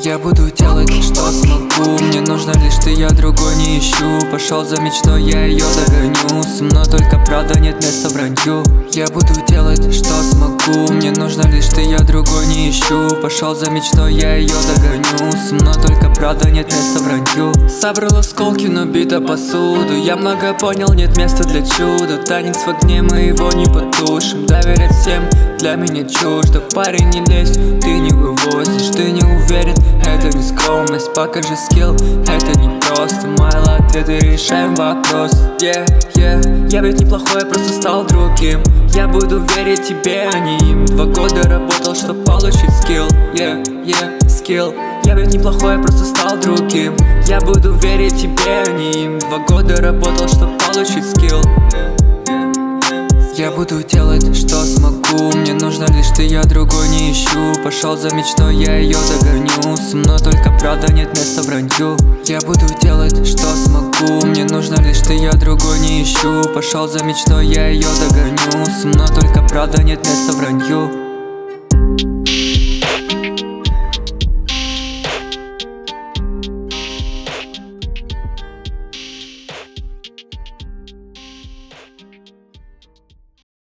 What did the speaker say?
Я буду делать, что смогу. Мне нужно лишь ты, я другой не ищу. Пошел за мечтой, я ее догоню. Со мной только правда, нет места вранью. Я буду делать, что смогу. Мне нужно лишь ты, я другой не ищу. Пошел за мечтой, я ее догоню. Со мной только правда, нет места вранью. Собрал осколки, но бита посуду. Я много понял, нет места для чуда. Танец в огне, мы его не потушим. Доверять всем для меня чуждо. Парень, не лезь, ты не вывозишь. Ты не уверен, это не скромность. Покажи скилл, это не просто. Мои ответы, решаем вопрос. Я ведь неплохой, я просто стал другим. Я буду верить тебе, а не им. 2 года работал, чтоб получить скилл. Скилл. Я ведь неплохой, я просто стал другим. Я буду верить тебе, а не им. 2 года работал, чтоб получить скилл. Я буду делать, что смогу. Мне нужно лишь ты, я другой не ищу. Пошел за мечтой, я ее догоню. Со мной только правда, нет места вранью. Я буду делать, что смогу. Мне нужно лишь ты, я другой не ищу. Пошел за мечтой, я ее догоню. Со мной только правда, нет места вранью.